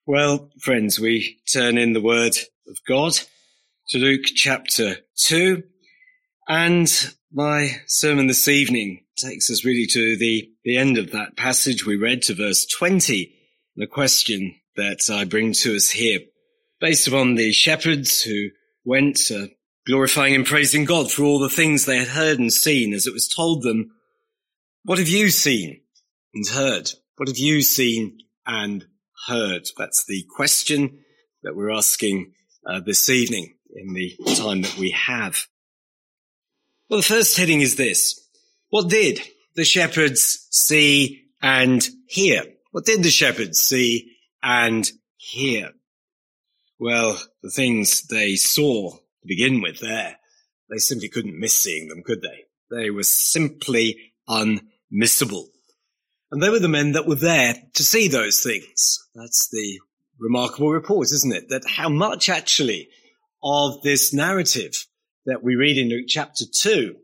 Well, friends, we turn in the Word of God to Luke chapter 2, and my sermon this evening takes us really to the end of that passage we read, to verse 20, the question that I bring to us here, based upon the shepherds who went glorifying and praising God for all the things they had heard and seen, as it was told them, "What have you seen and heard? What have you seen and heard?" That's the question that we're asking this evening in the time that we have. Well, the first heading is this: what did the shepherds see and hear? What did the shepherds see and hear? Well, the things they saw to begin with there, they simply couldn't miss seeing them, could they? They were simply unmissable. And they were the men that were there to see those things. That's the remarkable report, isn't it? That how much actually of this narrative that we read in Luke chapter 2,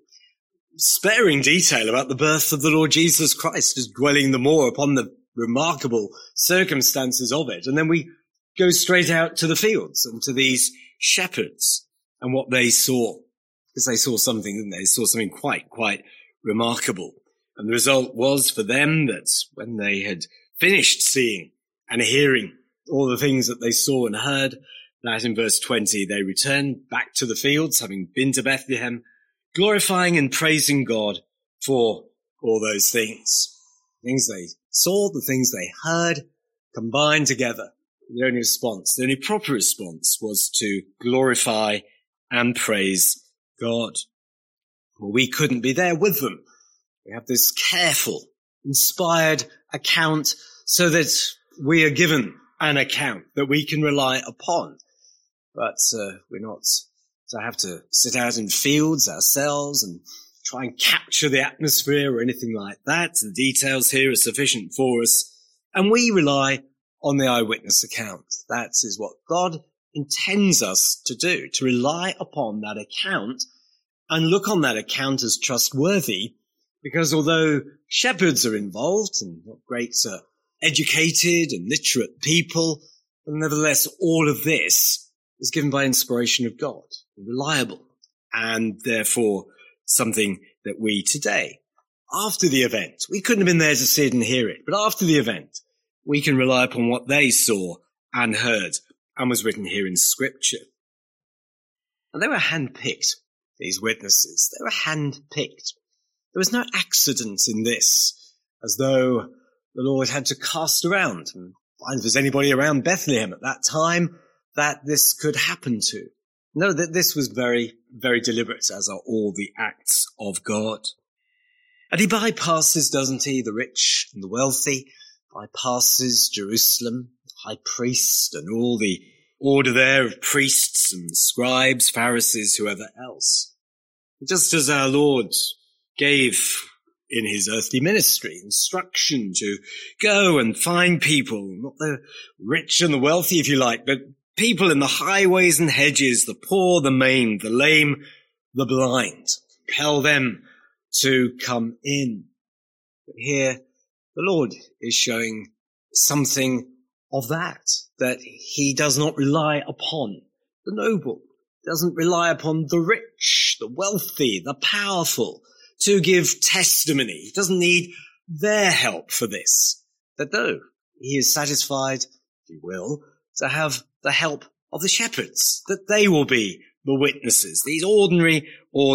sparing detail about the birth of the Lord Jesus Christ, is dwelling the more upon the remarkable circumstances of it. And then we go straight out to the fields and to these shepherds and what they saw. Because they saw something, didn't they? They saw something quite remarkable. And the result was for them that when they had finished seeing and hearing all the things that they saw and heard, that in verse 20, they returned back to the fields, having been to Bethlehem, glorifying and praising God for all those things. Things they saw, the things they heard, combined together. The only response, the only proper response, was to glorify and praise God. Well, we couldn't be there with them. We have this careful, inspired account so that we are given an account that we can rely upon. But we're not to have to sit out in fields ourselves and try and capture the atmosphere or anything like that. The details here are sufficient for us. And we rely on the eyewitness account. That is what God intends us to do, to rely upon that account and look on that account as trustworthy. Because although shepherds are involved and great educated and literate people, nevertheless all of this is given by inspiration of God, reliable, and therefore something that we today, after the event, we couldn't have been there to see it and hear it, but after the event, we can rely upon what they saw and heard and was written here in Scripture. And they were handpicked, these witnesses. They were handpicked. There was no accident in this, as though the Lord had to cast around and find if there's anybody around Bethlehem at that time that this could happen to. No, that this was very, very deliberate, as are all the acts of God. And he bypasses, doesn't he, the rich and the wealthy, bypasses Jerusalem, high priest and all the order there of priests and scribes, Pharisees, whoever else. Just as our Lord gave in his earthly ministry instruction to go and find people, not the rich and the wealthy, if you like, but people in the highways and hedges, the poor, the maimed, the lame, the blind. Compel them to come in. But here, the Lord is showing something of that he does not rely upon the noble, doesn't rely upon the rich, the wealthy, the powerful, to give testimony. He doesn't need their help for this. That no, he is satisfied, if you will, to have the help of the shepherds, that they will be the witnesses, these ordinary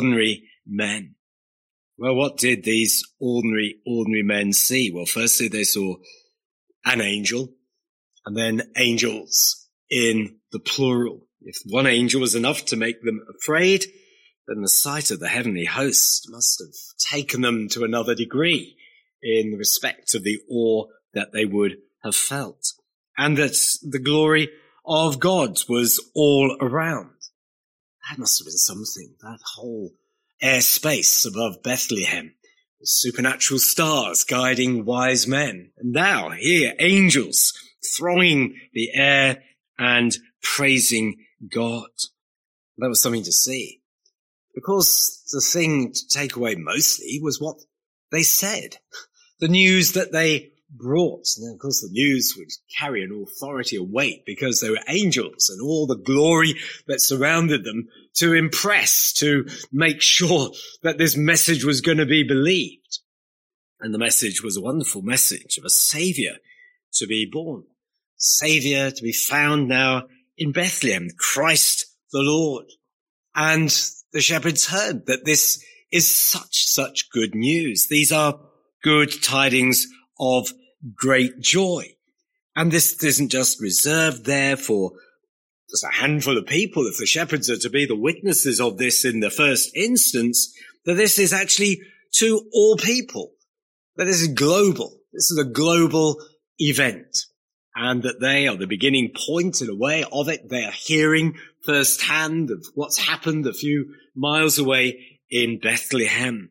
men. Well, what did these ordinary men see? Well, firstly, they saw an angel, and then angels in the plural. If one angel was enough to make them afraid, then the sight of the heavenly host must have taken them to another degree in respect of the awe that they would have felt, and that the glory of God was all around. That must have been something, that whole airspace above Bethlehem, with supernatural stars guiding wise men, and now here angels thronging the air and praising God. That was something to see. Because the thing to take away mostly was what they said. The news that they brought. And then, of course, the news would carry an authority, a weight, because they were angels and all the glory that surrounded them to impress, to make sure that this message was going to be believed. And the message was a wonderful message of a Saviour to be born, Saviour to be found now in Bethlehem, Christ the Lord. And the shepherds heard that this is such good news. These are good tidings of great joy. And this isn't just reserved there for just a handful of people. If the shepherds are to be the witnesses of this in the first instance, that this is actually to all people, that this is global. This is a global event, and that they are the beginning point in a way of it. They are hearing firsthand of what's happened a few miles away in Bethlehem.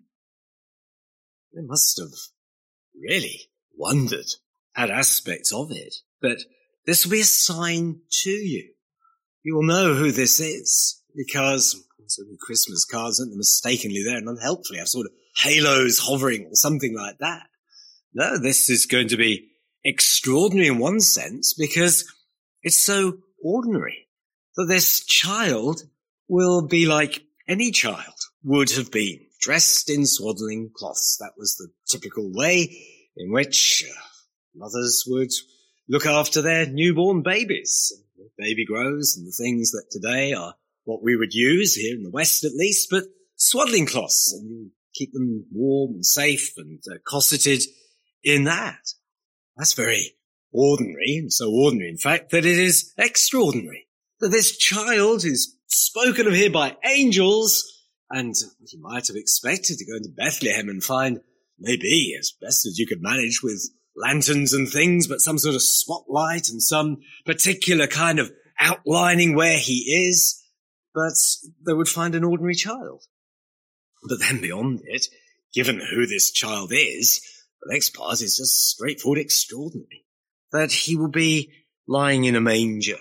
They must have really wondered at aspects of it, but this will be a sign to you. You will know who this is, because the Christmas cards aren't mistakenly there and unhelpfully have sort of halos hovering or something like that. No, this is going to be extraordinary in one sense because it's so ordinary that this child will be like any child would have been, dressed in swaddling cloths. That was the typical way in which mothers would look after their newborn babies. The baby grows, and the things that today are what we would use here in the West at least, but swaddling cloths, and you keep them warm and safe and cosseted in that. That's very ordinary, and so ordinary, in fact, that it is extraordinary. That this child is spoken of here by angels, and you might have expected to go into Bethlehem and find, maybe as best as you could manage with lanterns and things, but some sort of spotlight and some particular kind of outlining where he is, but they would find an ordinary child. But then beyond it, given who this child is, the next part is just straightforward extraordinary. That he will be lying in a manger.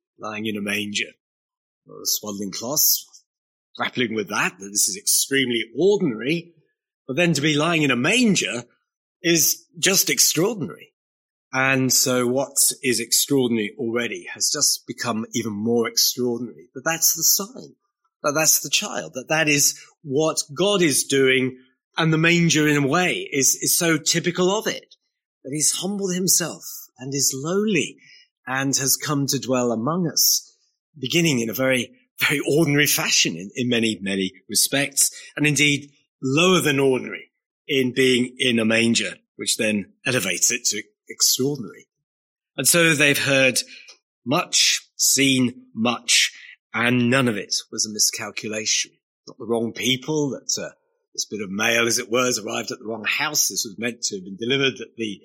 Well, the swaddling cloths, grappling with that this is extremely ordinary, but then to be lying in a manger is just extraordinary. And so what is extraordinary already has just become even more extraordinary. But that's the sign, that's the child, that is what God is doing. And the manger, in a way, is so typical of it, that he's humbled himself and is lowly and has come to dwell among us, beginning in a very, very ordinary fashion in many, many respects, and indeed lower than ordinary in being in a manger, which then elevates it to extraordinary. And so they've heard much, seen much, and none of it was a miscalculation. Not the wrong people, that this bit of mail, as it were, has arrived at the wrong house. This was meant to have been delivered at the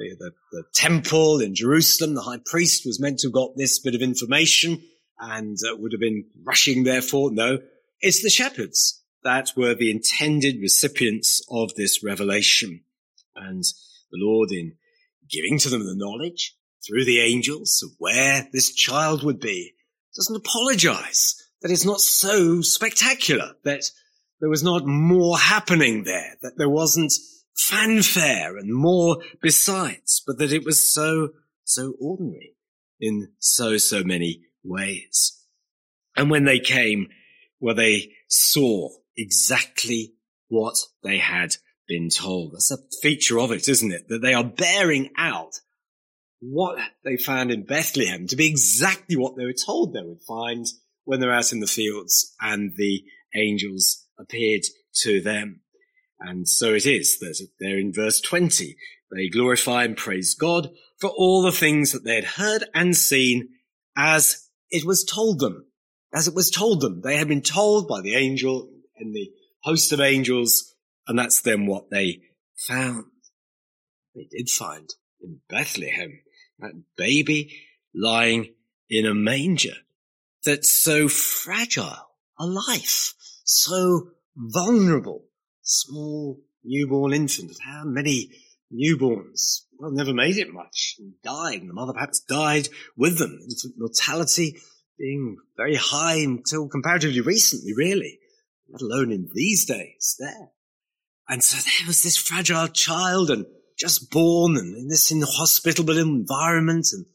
temple in Jerusalem. The high priest was meant to have got this bit of information and would have been rushing therefore. No, it's the shepherds that were the intended recipients of this revelation. And the Lord, in giving to them the knowledge through the angels of where this child would be, doesn't apologize that it's not so spectacular, that there was not more happening there, that there wasn't fanfare and more besides, but that it was so ordinary in so many ways. And when they came, well, they saw exactly what they had been told. That's a feature of it, isn't it? That they are bearing out what they found in Bethlehem to be exactly what they were told they would find when they're out in the fields and the angels appeared to them. And so it is that there in verse 20, they glorify and praise God for all the things that they had heard and seen as it was told them. As it was told them. They had been told by the angel and the host of angels, and that's then what they found. They did find in Bethlehem that baby lying in a manger. That's so fragile a life, so vulnerable. Small newborn infant. How many newborns, well, never made it much and died, and the mother perhaps died with them. Infant mortality being very high until comparatively recently, really, let alone in these days there. And so there was this fragile child, and just born and in this inhospitable environment. And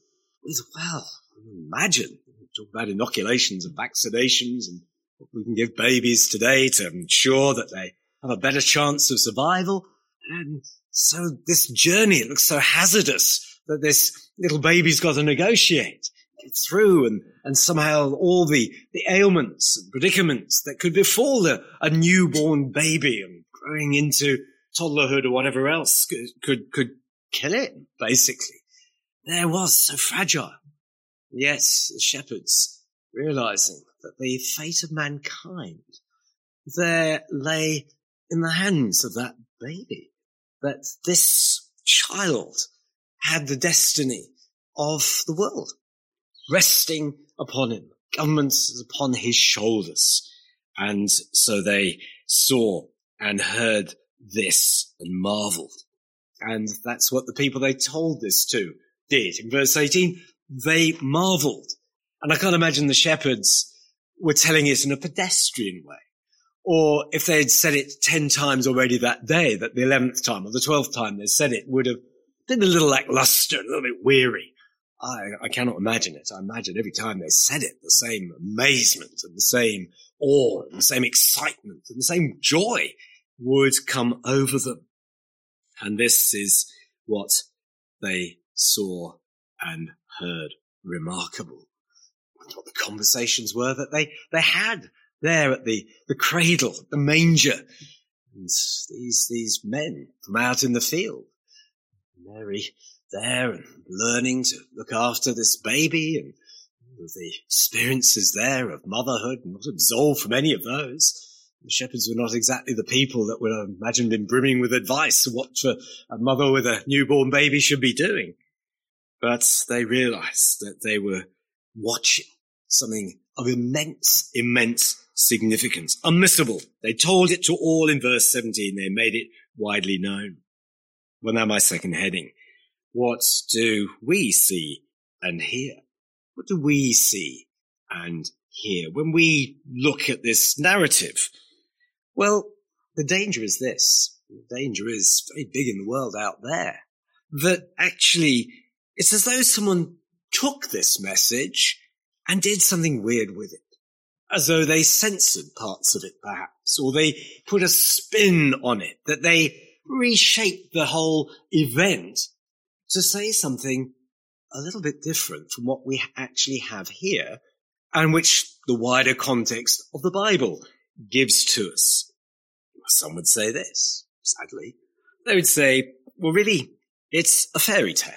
imagine, talk about inoculations and vaccinations and what we can give babies today to ensure that they have a better chance of survival. And so this journey, it looks so hazardous that this little baby's got to negotiate, get through, and somehow all the ailments and predicaments that could befall a newborn baby and growing into toddlerhood or whatever else could kill it, basically. There was so fragile. Yes, the shepherds, realizing that the fate of mankind there lay in the hands of that baby, that this child had the destiny of the world resting upon him, governments upon his shoulders. And so they saw and heard this and marveled. And that's what the people they told this to did. In verse 18, they marveled. And I can't imagine the shepherds were telling it in a pedestrian way. Or if they had said it 10 times already that day, that the 11th time or the 12th time they said it would have been a little lackluster, a little bit weary. I cannot imagine it. I imagine every time they said it, the same amazement and the same awe and the same excitement and the same joy would come over them. And this is what they saw and heard. Remarkable. What the conversations were that they had there at the cradle, the manger. And these men from out in the field. Mary there and learning to look after this baby and the experiences there of motherhood, not absolved from any of those. The shepherds were not exactly the people that were imagined in brimming with advice of what a mother with a newborn baby should be doing. But they realized that they were watching something of immense, immense significance, unmissable. They told it to all in verse 17. They made it widely known. Well, now my second heading. What do we see and hear? What do we see and hear when we look at this narrative? Well, the danger is this. The danger is very big in the world out there. That actually, it's as though someone took this message and did something weird with it. As though they censored parts of it, perhaps, or they put a spin on it, that they reshaped the whole event to say something a little bit different from what we actually have here, and which the wider context of the Bible gives to us. Some would say this, sadly. They would say, well, really, it's a fairy tale.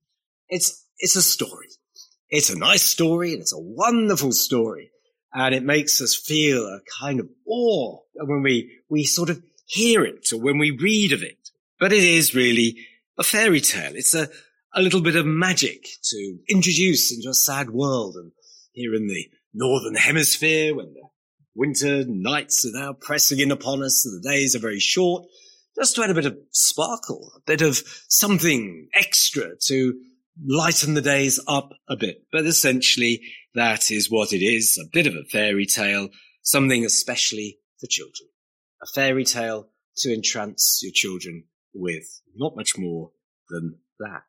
It's a story. It's a nice story, and it's a wonderful story. And it makes us feel a kind of awe when we sort of hear it or when we read of it. But it is really a fairy tale. It's a little bit of magic to introduce into a sad world. And here in the northern hemisphere, when the winter nights are now pressing in upon us and the days are very short, just to add a bit of sparkle, a bit of something extra to lighten the days up a bit. But essentially, that is what it is, a bit of a fairy tale, something especially for children. A fairy tale to entrance your children with, not much more than that.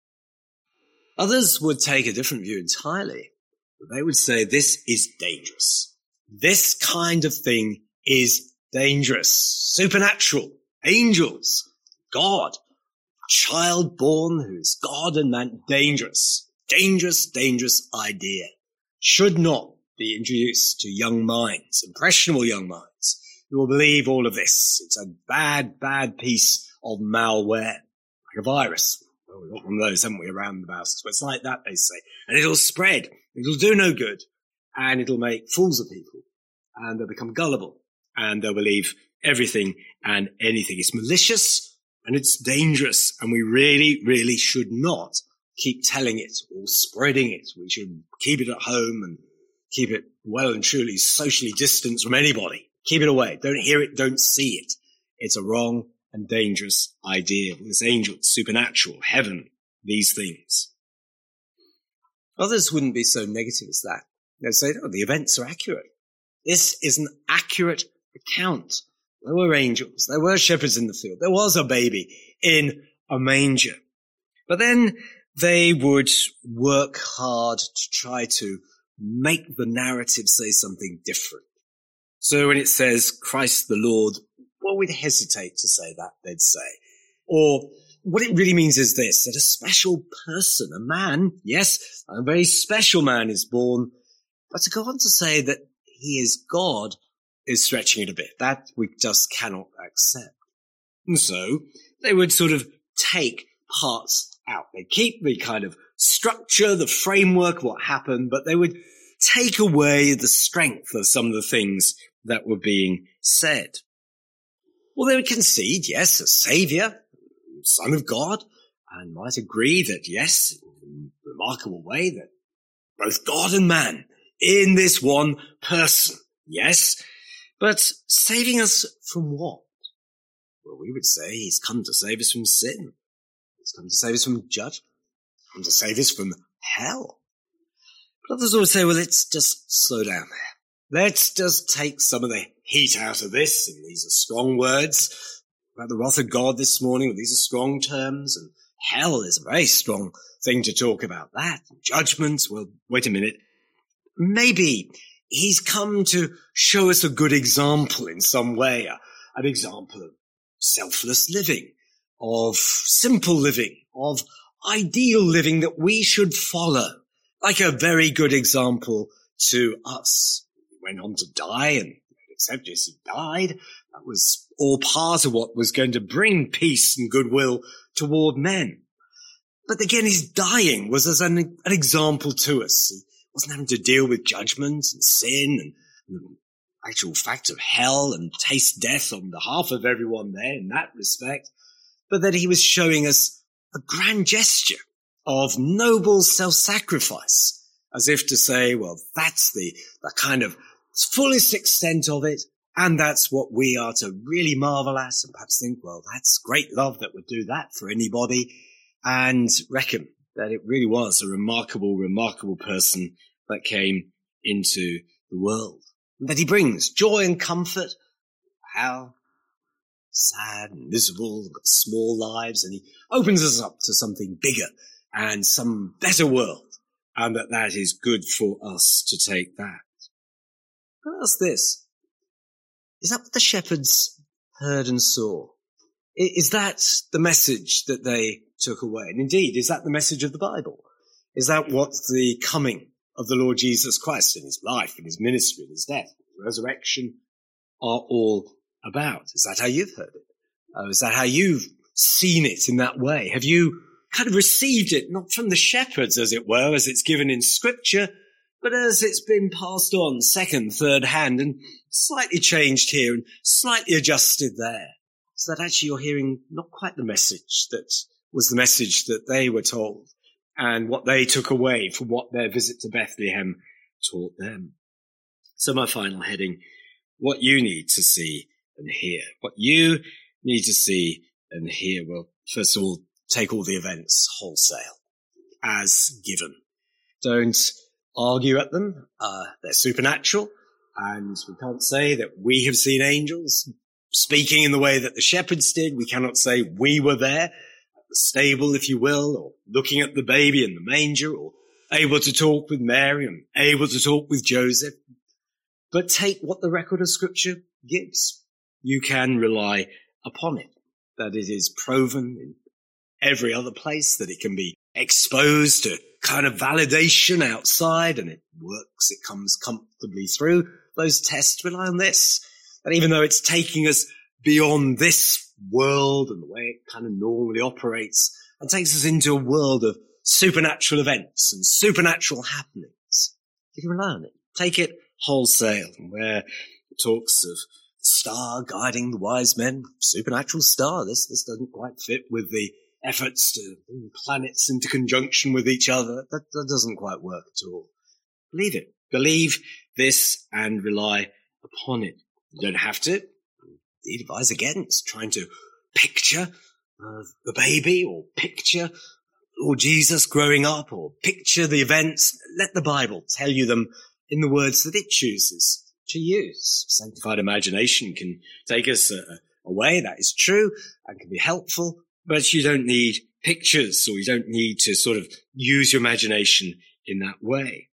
Others would take a different view entirely. They would say this is dangerous. This kind of thing is dangerous, supernatural, angels, God, child born who is God and man, dangerous, dangerous idea. Should not be introduced to young minds, impressionable young minds, who will believe all of this. It's a bad piece of malware, like a virus. Well, we've got one of those, haven't we, around about us? But it's like that, they say. And it'll spread. It'll do no good. And it'll make fools of people. And they'll become gullible. And they'll believe everything and anything. It's malicious and it's dangerous. And we really should not keep telling it or spreading it. We should keep it at home and keep it well and truly socially distanced from anybody. Keep it away. Don't hear it. Don't see it. It's a wrong and dangerous idea. This angel, supernatural, heaven, these things. Others wouldn't be so negative as that. They'd say, oh, the events are accurate. This is an accurate account. There were angels. There were shepherds in the field. There was a baby in a manger. But then they would work hard to try to make the narrative say something different. So when it says Christ the Lord, well, we'd hesitate to say that, they'd say. Or what it really means is this, that a special person, a man, yes, a very special man is born, but to go on to say that he is God is stretching it a bit. That we just cannot accept. And so they would sort of take parts out. They keep the kind of structure, the framework, what happened, but they would take away the strength of some of the things that were being said. Well, they would concede, yes, a saviour, Son of God, and might agree that, yes, in a remarkable way, that both God and man in this one person, yes, but saving us from what? Well, we would say he's come to save us from sin. He's come to save us from judgment. He's come to save us from hell. But others would say, well, let's just slow down there. Let's just take some of the heat out of this, and these are strong words about the wrath of God this morning. These are strong terms, and hell is a very strong thing to talk about that. Judgment, well, wait a minute. Maybe he's come to show us a good example in some way, an example of selfless living, of simple living, of ideal living that we should follow, like a very good example to us. He went on to die, and except as he died, that was all part of what was going to bring peace and goodwill toward men. But again, his dying was as an example to us. He wasn't having to deal with judgment and sin and the actual fact of hell and taste death on behalf of everyone there in that respect, but that he was showing us a grand gesture of noble self-sacrifice, as if to say, well, that's the kind of fullest extent of it, and that's what we are to really marvel at and perhaps think, well, that's great love that would do that for anybody, and reckon that it really was a remarkable, remarkable person that came into the world. And that he brings joy and comfort. How sad and miserable, we've got small lives, and he opens us up to something bigger and some better world, and that is good for us to take that. But ask this. Is that what the shepherds heard and saw? Is that the message that they took away? And indeed, is that the message of the Bible? Is that what the coming of the Lord Jesus Christ in his life, in his ministry, in his death, his resurrection are all about? Is that how you've heard it? Is that how you've seen it in that way? Have you kind of received it, not from the shepherds, as it were, as it's given in Scripture, but as it's been passed on second, third hand, and slightly changed here and slightly adjusted there, so that actually you're hearing not quite the message that was the message that they were told and what they took away from what their visit to Bethlehem taught them. So my final heading, what you need to see and hear. What you need to see and hear. Well, first of all, take all the events wholesale as given. Don't argue at them. They're supernatural, and we can't say that we have seen angels speaking in the way that the shepherds did. We cannot say we were there at the stable, if you will, or looking at the baby in the manger, or able to talk with Mary and able to talk with Joseph. But take what the record of Scripture gives. You can rely upon it, that it is proven in every other place, that it can be exposed to kind of validation outside, and it works, it comes comfortably through those tests. Rely on this, that even though it's taking us beyond this world and the way it kind of normally operates, and takes us into a world of supernatural events and supernatural happenings, you can rely on it. Take it wholesale, where it talks of star guiding the wise men, supernatural star. This doesn't quite fit with the efforts to bring planets into conjunction with each other. That doesn't quite work at all. Believe it. Believe this and rely upon it. You don't have to. Indeed, advise against trying to picture the baby, or picture Lord Jesus growing up, or picture the events. Let the Bible tell you them in the words that it chooses to use. Sanctified imagination can take us a way, that is true, and can be helpful, But you don't need pictures, or you don't need to sort of use your imagination in that way.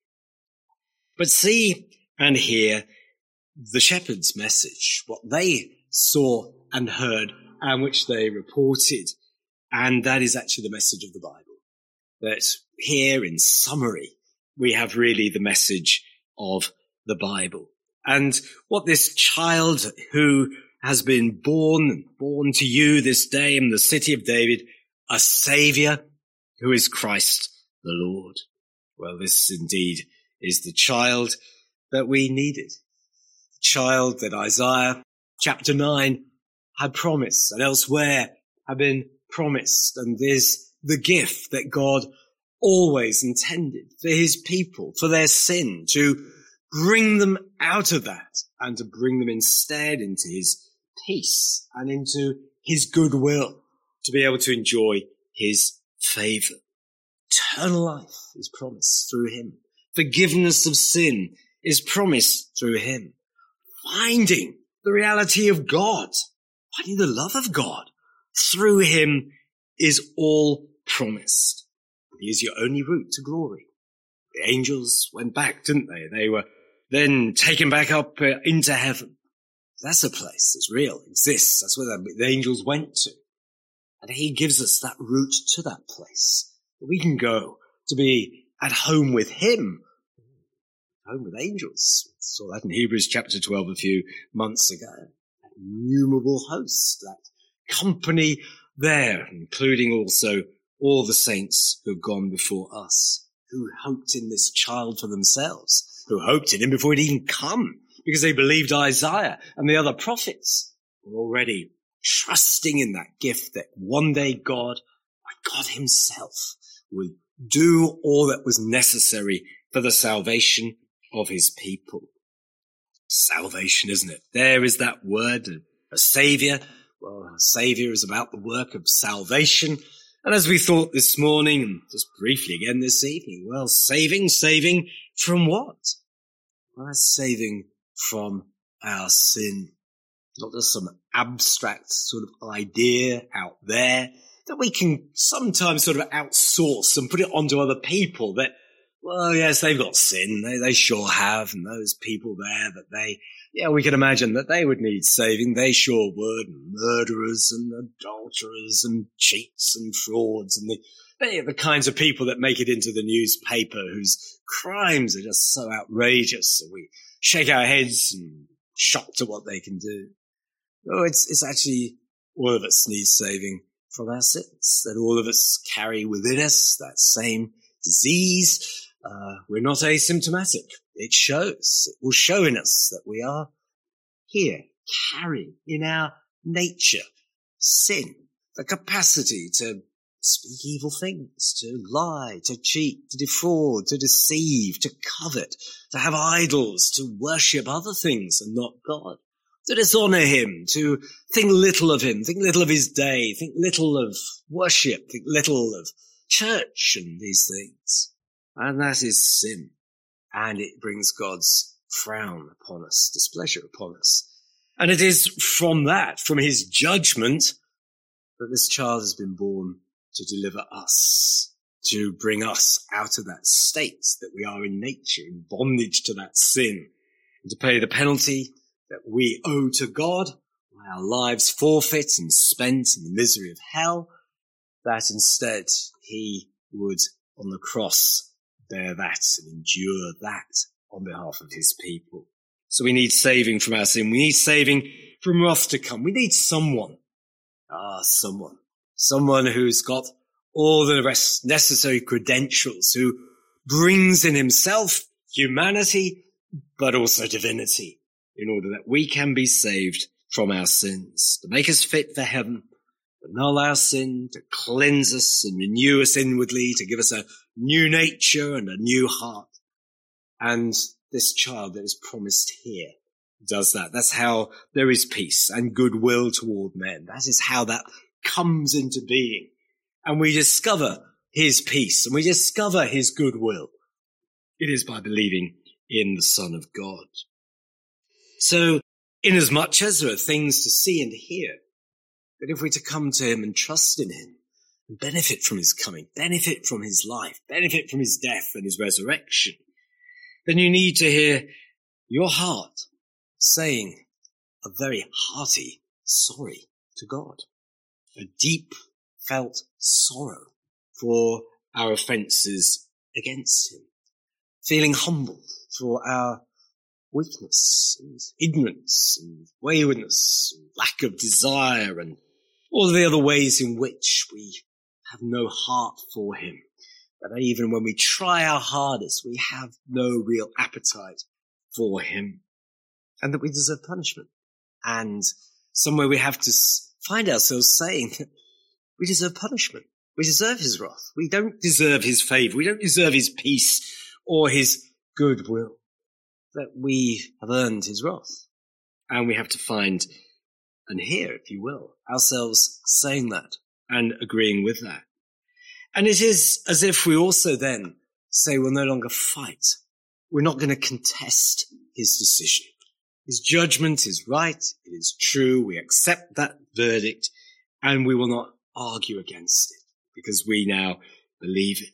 But see and hear the shepherds' message, what they saw and heard and which they reported. And that is actually the message of the Bible. That here in summary, we have really the message of the Bible. And what this child who has been born to you this day in the city of David, a Saviour who is Christ the Lord. Well, this indeed is the child that we needed. The child that Isaiah chapter 9 had promised and elsewhere had been promised, and is the gift that God always intended for his people, for their sin, to bring them out of that and to bring them instead into his peace and into his goodwill, to be able to enjoy his favour. Eternal life is promised through him. Forgiveness of sin is promised through him. Finding the reality of God, finding the love of God through him is all promised. He is your only route to glory. The angels went back, didn't they? They were then taken back up into heaven. That's a place that's real, exists. That's where the angels went to. And he gives us that route to that place. We can go to be at home with him, home with angels. We saw that in Hebrews chapter 12 a few months ago. That innumerable host, that company there, including also all the saints who have gone before us, who hoped in this child for themselves, who hoped in him before he'd even come, because they believed Isaiah and the other prophets were already trusting in that gift that one day God himself would do all that was necessary for the salvation of his people. Salvation, isn't it? There is that word, a saviour. Well, a saviour is about the work of salvation. And as we thought this morning, and just briefly again this evening, well, saving from what? Well, that's saving from our sin. Not just some abstract sort of idea out there that we can sometimes sort of outsource and put it onto other people that, well, yes, they've got sin. They sure have. And those people there that we can imagine that they would need saving. They sure would. And murderers and adulterers and cheats and frauds and they're the kinds of people that make it into the newspaper whose crimes are just so outrageous that we shake our heads and shocked at what they can do. No, it's actually all of us need saving from our sins, that all of us carry within us that same disease. We're not asymptomatic. It shows. It will show in us that we are here, carrying in our nature sin, the capacity to speak evil things, to lie, to cheat, to defraud, to deceive, to covet, to have idols, to worship other things and not God, to dishonor him, to think little of him, think little of his day, think little of worship, think little of church and these things. And that is sin. And it brings God's frown upon us, displeasure upon us. And it is from that, from his judgment, that this child has been born to deliver us, to bring us out of that state that we are in nature, in bondage to that sin, and to pay the penalty that we owe to God, our lives forfeit and spent in the misery of hell, that instead he would, on the cross, bear that and endure that on behalf of his people. So we need saving from our sin. We need saving from wrath to come. We need someone who's got all the rest necessary credentials, who brings in himself humanity, but also divinity, in order that we can be saved from our sins, to make us fit for heaven, to annul our sin, to cleanse us and renew us inwardly, to give us a new nature and a new heart. And this child that is promised here does that. That's how there is peace and goodwill toward men. That is how that comes into being. And we discover his peace and we discover his goodwill. It is by believing in the Son of God. So, inasmuch as there are things to see and hear, That if we're to come to him and trust in him and benefit from his coming, benefit from his life, benefit from his death and his resurrection, then you need to hear your heart saying a very hearty sorry to God, a deep felt sorrow for our offences against him, feeling humbled for our weakness and ignorance and waywardness and lack of desire and all the other ways in which we have no heart for him. That even when we try our hardest, we have no real appetite for him. And that we deserve punishment. And somewhere we have to find ourselves saying that we deserve punishment. We deserve his wrath. We don't deserve his favour. We don't deserve his peace or his goodwill. That we have earned his wrath. And we have to find and hear, if you will, ourselves saying that and agreeing with that. And it is as if we also then say we'll no longer fight. We're not going to contest his decision. His judgment is right. It is true. We accept that verdict and we will not argue against it because we now believe it.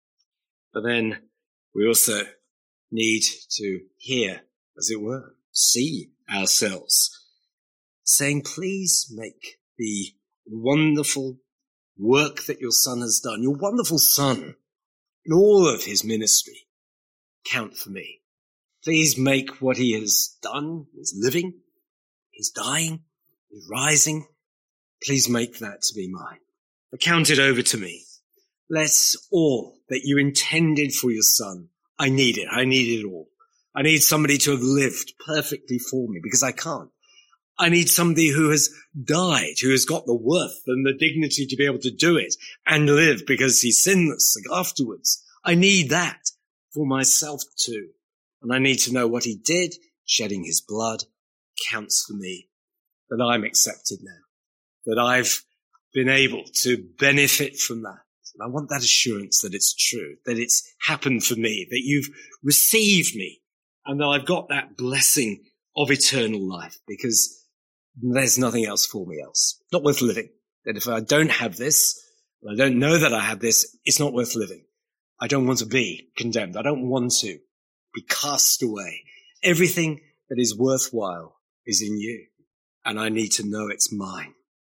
But then we also need to hear, as it were, see ourselves saying, please make the wonderful work that your son has done, your wonderful son, in all of his ministry, count for me. Please make what he has done, his living, his dying, his rising, please make that to be mine. But count it over to me. Let all that you intended for your son, I need it. I need it all. I need somebody to have lived perfectly for me because I can't. I need somebody who has died, who has got the worth and the dignity to be able to do it and live because he's sinless afterwards. I need that for myself too. And I need to know what he did, shedding his blood, counts for me, that I'm accepted now, that I've been able to benefit from that. And I want that assurance that it's true, that it's happened for me, that you've received me, and that I've got that blessing of eternal life, because there's nothing else for me else. Not worth living. That if I don't have this, and I don't know that I have this, it's not worth living. I don't want to be condemned. I don't want to be cast away. Everything that is worthwhile is in you, and I need to know it's mine.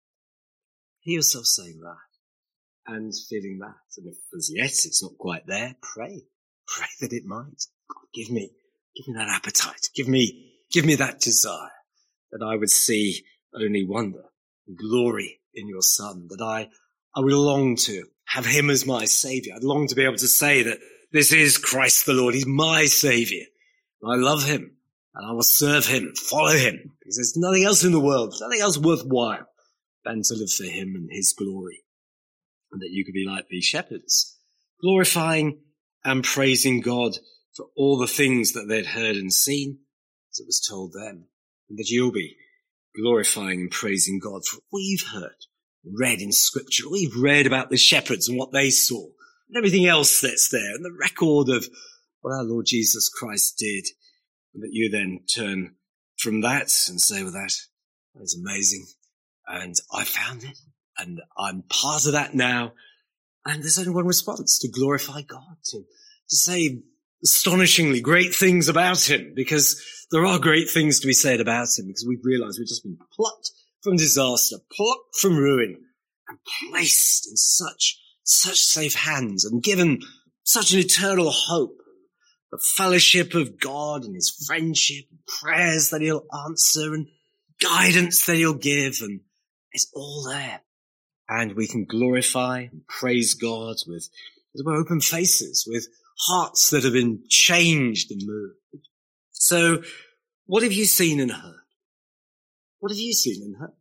Hear yourself saying that and feeling that. And if as yet it's not quite there, pray. Pray that it might. God, give me that appetite. Give me that desire, that I would see only wonder and glory in your son, that I would long to have him as my saviour. I'd long to be able to say that this is Christ the Lord. He's my saviour. And I love him and I will serve him and follow him, because there's nothing else in the world, nothing else worthwhile than to live for him and his glory. And that you could be like these shepherds, glorifying and praising God for all the things that they'd heard and seen, as it was told them. And that you'll be glorifying and praising God for all you've heard, read in Scripture, all you've read about the shepherds and what they saw, and everything else that's there, and the record of what our Lord Jesus Christ did. And that you then turn from that and say, well, that is amazing. And I found it, and I'm part of that now. And there's only one response: to glorify God, to say astonishingly great things about him, because there are great things to be said about him, because we've realized we've just been plucked from disaster, plucked from ruin, and placed in such safe hands, and given such an eternal hope, the fellowship of God and his friendship, and prayers that he'll answer, and guidance that he'll give, and it's all there. And we can glorify and praise God with open faces, with hearts that have been changed and moved. So what have you seen and heard? What have you seen and heard?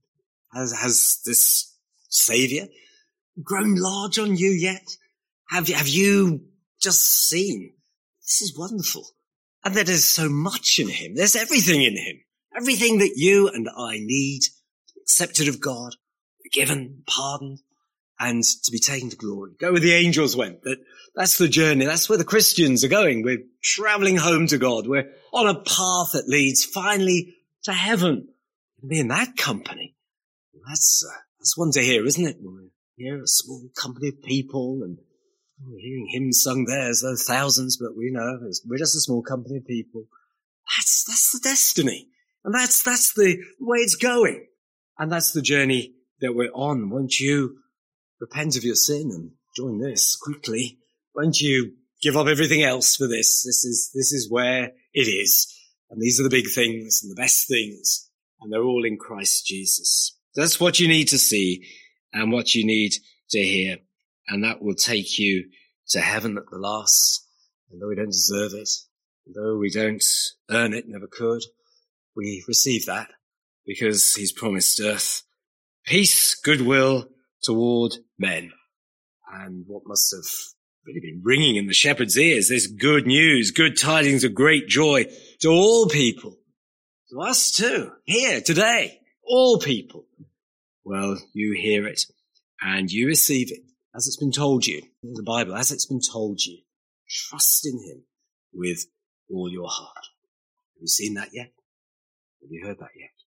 Has this Saviour grown large on you yet? Have you just seen? This is wonderful. And there is so much in him. There's everything in him. Everything that you and I need, accepted of God, forgiven, pardoned, and to be taken to glory. Go where the angels went. That's the journey. That's where the Christians are going. We're traveling home to God. We're on a path that leads finally to heaven. And be in that company. That's That's one to hear, isn't it? When we hear a small company of people and we're hearing hymns sung there as though thousands, but we know we're just a small company of people. That's the destiny. And that's the way it's going. And that's the journey that we're on. Won't you repent of your sin and join this quickly? Won't you give up everything else for this? This is where it is. And these are the big things and the best things. And they're all in Christ Jesus. That's what you need to see and what you need to hear. And that will take you to heaven at the last. And though we don't deserve it, though we don't earn it, never could, we receive that because he's promised earth peace, goodwill toward men. And what must have really been ringing in the shepherd's ears, this good news, good tidings of great joy to all people, to us too, here, today, all people. Well, you hear it and you receive it as it's been told you in the Bible, as it's been told you. Trust in him with all your heart. Have you seen that yet? Have you heard that yet?